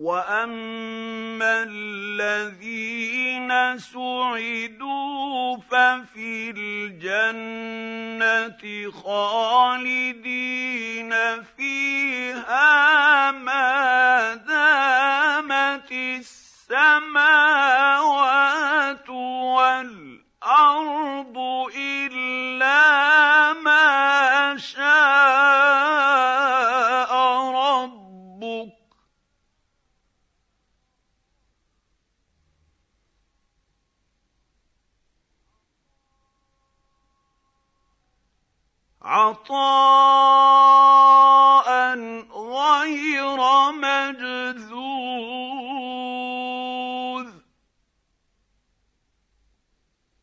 وَأَمَّا الَّذِينَ سُعِدُوا فَفِي الْجَنَّةِ خَالِدِينَ فِيهَا مَا دَامَتِ السَّمَاوَاتُ وَالْأَرْضُ إِلَّا مَا شَاءَ رَبُّكَ ۚ عَطَاءً